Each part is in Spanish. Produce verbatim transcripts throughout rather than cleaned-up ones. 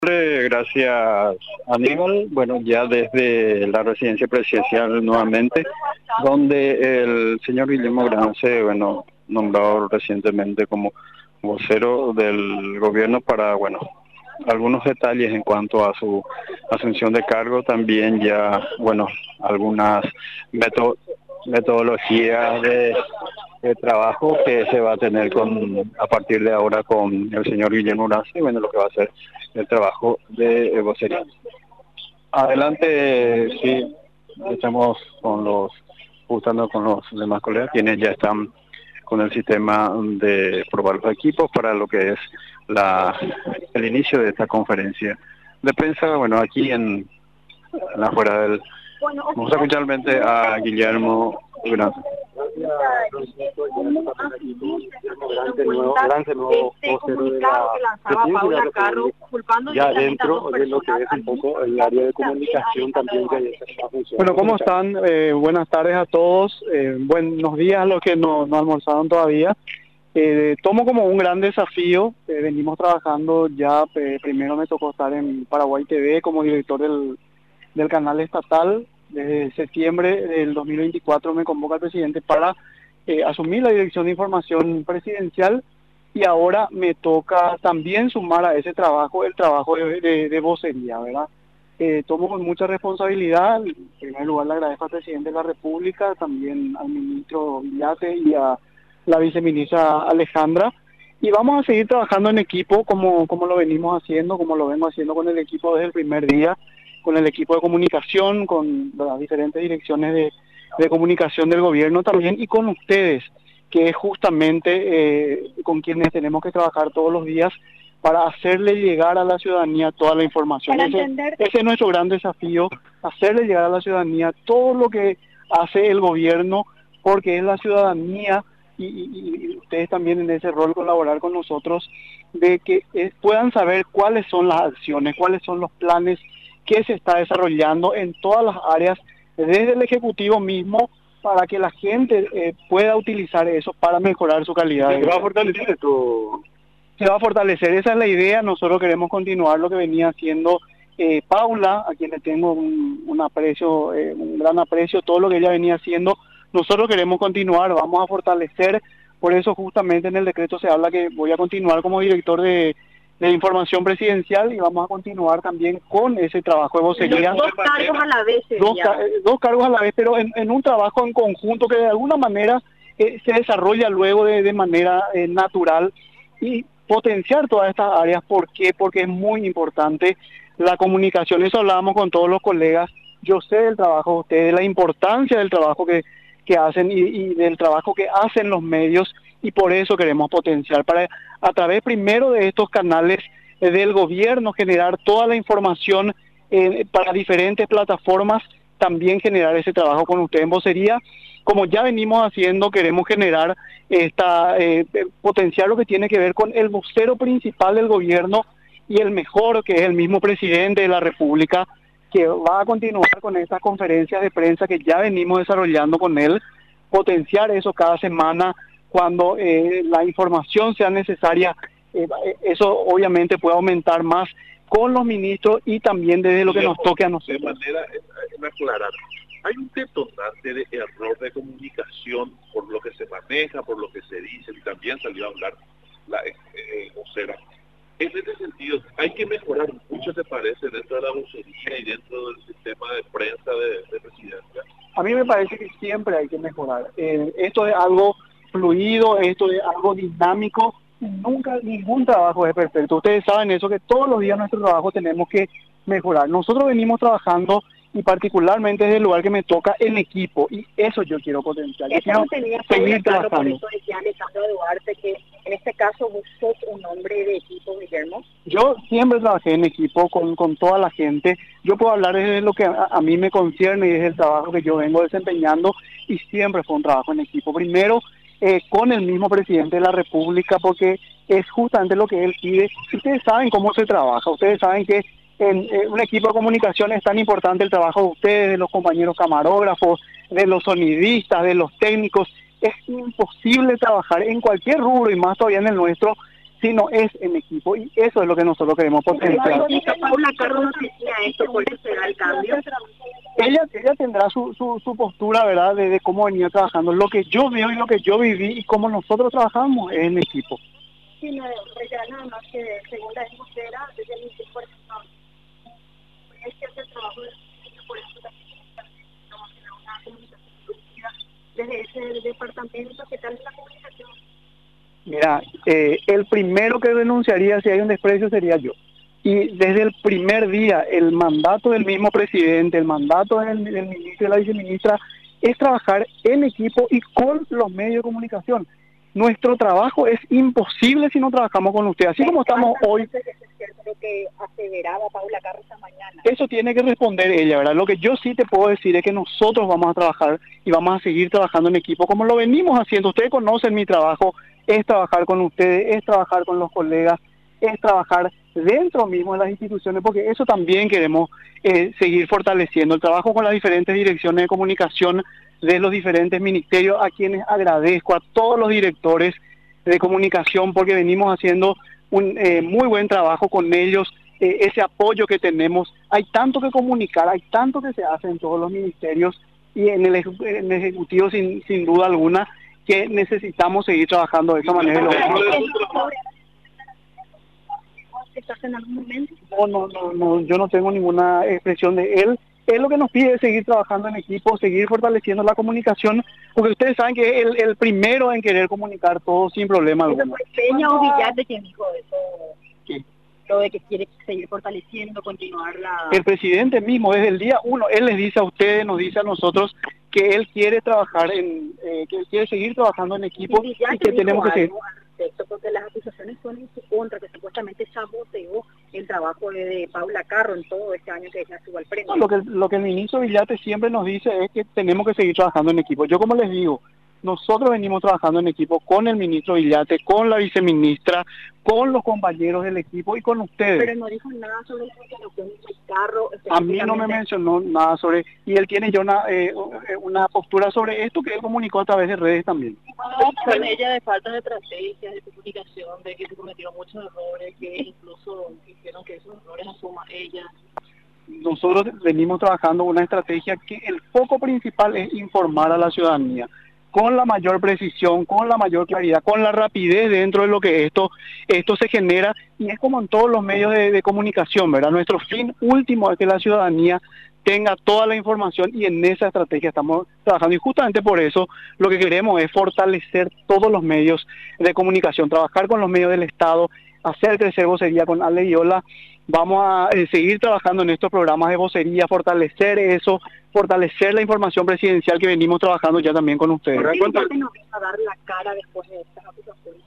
Gracias, Aníbal. Bueno, ya desde la residencia presidencial nuevamente, donde el señor Guillermo Grance, bueno, nombrado recientemente como vocero del gobierno para, bueno, algunos detalles en cuanto a su asunción de cargo, también ya, bueno, algunas meto metodologías de, de trabajo que se va a tener con a partir de ahora con el señor Guillermo Grance, bueno, lo que va a ser el trabajo de vocería. Adelante, sí, estamos con los, juntando con los demás colegas, quienes ya están con el sistema de probar los equipos para lo que es la el inicio de esta conferencia de prensa. Bueno, aquí en, en la fuera del... Vamos a escuchar realmente a Guillermo Grance. Ya dentro de lo que es un poco el área de comunicación también que está funcionando. Bueno, ¿cómo están? Eh, buenas tardes a todos, eh, buenos días a los que no, no almorzaron todavía. Eh, tomo como un gran desafío, eh, venimos trabajando ya, eh, primero me tocó estar en Paraguay T V como director del, del canal estatal. Desde septiembre del dos mil veinticuatro me convoca el presidente para eh, asumir la dirección de información presidencial, y ahora me toca también sumar a ese trabajo el trabajo de, de, de vocería, ¿verdad? Eh, tomo con mucha responsabilidad. En primer lugar le agradezco al presidente de la República, también al ministro Villate y a la viceministra Alejandra, y vamos a seguir trabajando en equipo como, como lo venimos haciendo, como lo vengo haciendo con el equipo desde el primer día, con el equipo de comunicación, con las diferentes direcciones de, de comunicación del gobierno también, y con ustedes, que es justamente eh, con quienes tenemos que trabajar todos los días para hacerle llegar a la ciudadanía toda la información. Ese, ese es nuestro gran desafío, hacerle llegar a la ciudadanía todo lo que hace el gobierno, porque es la ciudadanía, y, y, y ustedes también en ese rol colaborar con nosotros, de que eh, puedan saber cuáles son las acciones, cuáles son los planes que se está desarrollando en todas las áreas, desde el Ejecutivo mismo, para que la gente eh, pueda utilizar eso para mejorar su calidad de vida. ¿Se va a fortalecer esto? Se va a fortalecer, esa es la idea. Nosotros queremos continuar lo que venía haciendo eh, Paula, a quien le tengo un, un aprecio, eh, un gran aprecio, todo lo que ella venía haciendo. Nosotros queremos continuar, vamos a fortalecer, por eso justamente en el decreto se habla que voy a continuar como director de, de información presidencial, y vamos a continuar también con ese trabajo de vocería. Dos cargos a la vez. Dos, dos cargos a la vez, pero en, en un trabajo en conjunto que de alguna manera eh, se desarrolla luego de, de manera eh, natural, y potenciar todas estas áreas. ¿Por qué? Porque es muy importante la comunicación. Eso hablábamos con todos los colegas. Yo sé del trabajo de ustedes, la importancia del trabajo que, que hacen y, y del trabajo que hacen los medios, y por eso queremos potenciar, para a través primero de estos canales eh, del gobierno generar toda la información eh, para diferentes plataformas, también generar ese trabajo con ustedes en vocería. Como ya venimos haciendo, queremos generar esta eh, potenciar lo que tiene que ver con el vocero principal del gobierno y el mejor, que es el mismo presidente de la República, que va a continuar con estas conferencias de prensa que ya venimos desarrollando con él, potenciar eso cada semana cuando eh, la información sea necesaria. Eh, eso obviamente puede aumentar más con los ministros y también desde lo que nos toque a nosotros. De manera, eh, aclarar, hay un detonante de error de comunicación por lo que se maneja, por lo que se dice, y también salió a hablar la eh, vocera. En este sentido, hay que mejorar mucho, ¿te parece, dentro de la vocería y dentro del sistema de prensa de, de presidencia? A mí me parece que siempre hay que mejorar. Eh, esto es algo fluido, esto es algo dinámico. Nunca, ningún trabajo es perfecto. Ustedes saben eso, que todos los días nuestro trabajo tenemos que mejorar. Nosotros venimos trabajando, y particularmente desde el lugar que me toca, en equipo, y eso yo quiero potenciar. Yo quiero seguir trabajando. Por eso decía Alejandro Duarte que en este caso vos sos un hombre de equipo, Guillermo. Yo siempre trabajé en equipo con, con toda la gente. Yo puedo hablar desde lo que a, a mí me concierne y desde el trabajo que yo vengo desempeñando, y siempre fue un trabajo en equipo. Primero, eh, con el mismo presidente de la República, porque es justamente lo que él pide. Ustedes saben cómo se trabaja, ustedes saben que en, en un equipo de comunicación es tan importante el trabajo de ustedes, de los compañeros camarógrafos, de los sonidistas, de los técnicos. Es imposible trabajar en cualquier rubro, y más todavía en el nuestro, sino es en equipo, y eso es lo que nosotros queremos potenciar. Paula Carro no decía esto, ¿por qué será el cambio? Ella, ella tendrá su, su, su postura, ¿verdad?, de, de cómo venía trabajando. Lo que yo veo y lo que yo viví y cómo nosotros trabajamos es en equipo. Sí, no, ya nada más que según la vocera, desde el inicio, por ejemplo, es que hacer trabajo de por eso también estamos en una comunicación desde ese departamento. ¿Qué tal es la comunicación? Mira, eh, el primero que denunciaría si hay un desprecio sería yo. Y desde el primer día, el mandato del mismo presidente, el mandato del, del ministro y de la viceministra es trabajar en equipo y con los medios de comunicación. Nuestro trabajo es imposible si no trabajamos con ustedes, así como estamos hoy. Lo que aseveraba Paula Carro esta mañana. Eso tiene que responder ella, ¿verdad? Lo que yo sí te puedo decir es que nosotros vamos a trabajar y vamos a seguir trabajando en equipo como lo venimos haciendo. Ustedes conocen mi trabajo, es trabajar con ustedes, es trabajar con los colegas, es trabajar dentro mismo de las instituciones, porque eso también queremos eh, seguir fortaleciendo. El trabajo con las diferentes direcciones de comunicación de los diferentes ministerios, a quienes agradezco, a todos los directores de comunicación, porque venimos haciendo un eh, muy buen trabajo con ellos, eh, ese apoyo que tenemos. Hay tanto que comunicar, hay tanto que se hace en todos los ministerios y en el, en el Ejecutivo sin, sin duda alguna, que necesitamos seguir trabajando de esa manera. ¿Estás en algún momento? No, no, no, no, yo no tengo ninguna expresión de él. Él lo que nos pide es seguir trabajando en equipo, seguir fortaleciendo la comunicación, porque ustedes saben que es el, el primero en querer comunicar todo sin problema alguno. Peña o Villate quien dijo eso, ¿Qué? Lo de que quiere seguir fortaleciendo, continuar la... El presidente mismo, desde el día uno, él les dice a ustedes, nos dice a nosotros que él quiere trabajar en, eh, que él quiere seguir trabajando en equipo y, y que tenemos que seguir. Porque las acusaciones son en su contra, que supuestamente saboteó el trabajo de, de Paula Carro en todo este año que ella estuvo al frente. No, lo que lo que el ministro Villate siempre nos dice es que tenemos que seguir trabajando en equipo. Yo, como les digo, nosotros venimos trabajando en equipo con el ministro Villate, con la viceministra, con los compañeros del equipo y con ustedes. Pero no dijo nada sobre la situación del carro. A mí no me mencionó nada sobre, y él tiene ya una eh, una postura sobre esto que él comunicó a través de redes también. Con ella de falta de estrategia, de comunicación, de que se cometieron muchos errores, que incluso hicieron que esos errores asuma ella. Nosotros venimos trabajando una estrategia que el foco principal es informar a la ciudadanía con la mayor precisión, con la mayor claridad, con la rapidez dentro de lo que esto esto se genera, y es como en todos los medios de, de comunicación, ¿verdad? Nuestro fin último es que la ciudadanía tenga toda la información, y en esa estrategia estamos trabajando, y justamente por eso lo que queremos es fortalecer todos los medios de comunicación, trabajar con los medios del Estado, hacer crecer vocería con Ale Viola. Vamos a eh, seguir trabajando en estos programas de vocería, fortalecer eso, fortalecer la información presidencial que venimos trabajando ya también con ustedes. ¿Por qué usted no va a dar la cara después de estas acusaciones?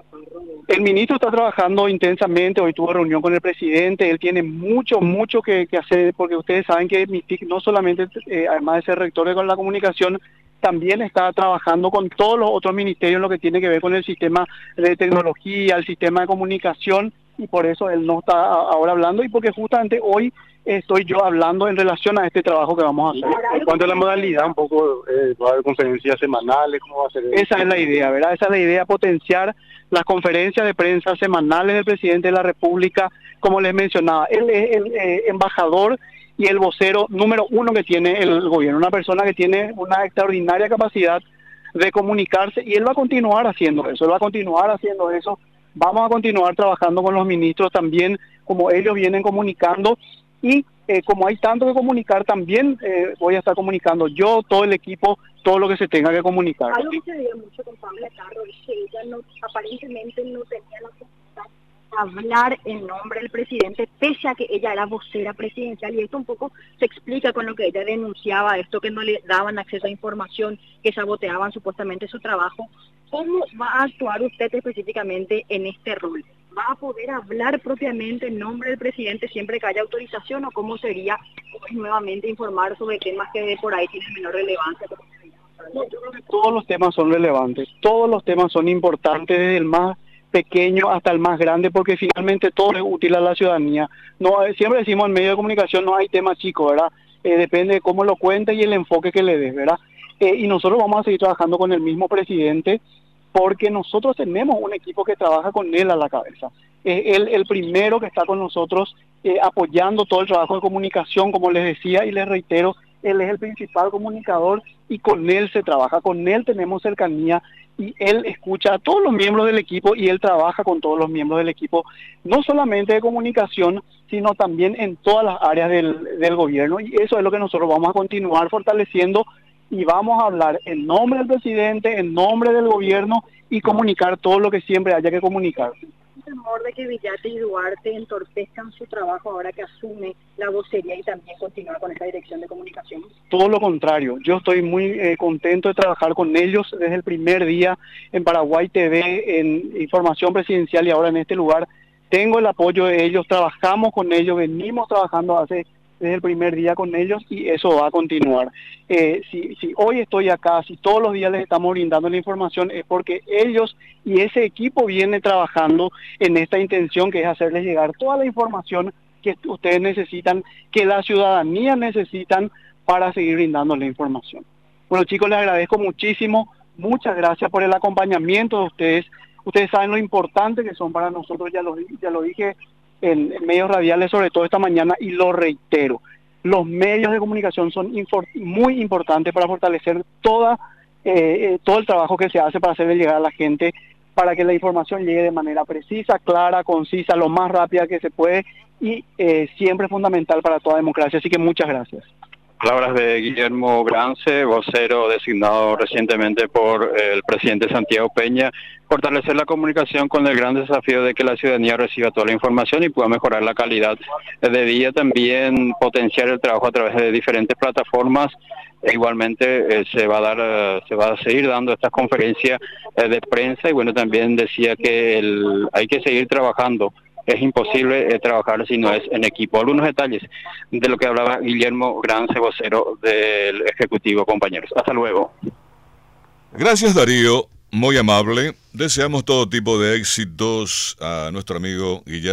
El ministro está trabajando intensamente, hoy tuvo reunión con el presidente, él tiene mucho, mucho que, que hacer, porque ustedes saben que MITIC no solamente, eh, además de ser rector de la comunicación, también está trabajando con todos los otros ministerios en lo que tiene que ver con el sistema de tecnología, el sistema de comunicación, y por eso él no está ahora hablando, y porque justamente hoy estoy yo hablando en relación a este trabajo que vamos a hacer. En cuanto a la modalidad, un poco, eh, va a haber conferencias semanales, ¿cómo va a ser? Esa es la idea, ¿verdad? Esa es la idea, potenciar las conferencias de prensa semanales del presidente de la República, como les mencionaba. Él es el eh, embajador y el vocero número uno que tiene el gobierno, una persona que tiene una extraordinaria capacidad de comunicarse, y él va a continuar haciendo eso, él va a continuar haciendo eso. Vamos a continuar trabajando con los ministros también, como ellos vienen comunicando, y eh, como hay tanto que comunicar, también eh, voy a estar comunicando yo, todo el equipo, todo lo que se tenga que comunicar. Algo que se veía mucho con Paula Carro es que ella no, aparentemente no tenía la posibilidad de hablar en nombre del presidente, pese a que ella era vocera presidencial, y esto un poco se explica con lo que ella denunciaba, esto que no le daban acceso a información, que saboteaban supuestamente su trabajo. ¿Cómo va a actuar usted específicamente en este rol? ¿Va a poder hablar propiamente en nombre del presidente siempre que haya autorización, o cómo sería pues, nuevamente informar sobre temas que de por ahí tienen menor relevancia? No, yo creo que todos los temas son relevantes, todos los temas son importantes, desde el más pequeño hasta el más grande, porque finalmente todo es útil a la ciudadanía. No, siempre decimos en medio de comunicación no hay tema chico, ¿verdad? Eh, depende de cómo lo cuente y el enfoque que le des, ¿verdad? Eh, y nosotros vamos a seguir trabajando con el mismo presidente porque nosotros tenemos un equipo que trabaja con él a la cabeza. Es él el primero que está con nosotros eh, apoyando todo el trabajo de comunicación, como les decía y les reitero, él es el principal comunicador y con él se trabaja, con él tenemos cercanía y él escucha a todos los miembros del equipo y él trabaja con todos los miembros del equipo, no solamente de comunicación, sino también en todas las áreas del, del gobierno, y eso es lo que nosotros vamos a continuar fortaleciendo y vamos a hablar en nombre del presidente, en nombre del gobierno y comunicar todo lo que siempre haya que comunicar. Temor de que Villate y Duarte entorpezcan su trabajo ahora que asume la vocería y también continúa con esta dirección de comunicación? Todo lo contrario, yo estoy muy eh, contento de trabajar con ellos desde el primer día en Paraguay T V, en Información Presidencial y ahora en este lugar. Tengo el apoyo de ellos, trabajamos con ellos, venimos trabajando hace desde el primer día con ellos y eso va a continuar. Eh, si, si hoy estoy acá, si todos los días les estamos brindando la información, es porque ellos y ese equipo viene trabajando en esta intención que es hacerles llegar toda la información que ustedes necesitan, que la ciudadanía necesitan para seguir brindando la información. Bueno, chicos, les agradezco muchísimo, muchas gracias por el acompañamiento de ustedes. Ustedes saben lo importante que son para nosotros, ya lo, ya lo dije en medios radiales, sobre todo esta mañana, y lo reitero, los medios de comunicación son muy importantes para fortalecer toda, eh, todo el trabajo que se hace para hacerle llegar a la gente, para que la información llegue de manera precisa, clara, concisa, lo más rápida que se puede, y eh, siempre fundamental para toda democracia. Así que muchas gracias. Palabras de Guillermo Grance, vocero designado recientemente por el presidente Santiago Peña. Fortalecer la comunicación con el gran desafío de que la ciudadanía reciba toda la información y pueda mejorar la calidad de vida, también potenciar el trabajo a través de diferentes plataformas. E igualmente eh, se va a dar, eh, se va a seguir dando estas conferencias eh, de prensa y bueno, también decía que el, hay que seguir trabajando. Es imposible eh, trabajar si no es en equipo. Algunos detalles de lo que hablaba Guillermo Grance, vocero del Ejecutivo, compañeros. Hasta luego. Gracias, Darío. Muy amable. Deseamos todo tipo de éxitos a nuestro amigo Guillermo.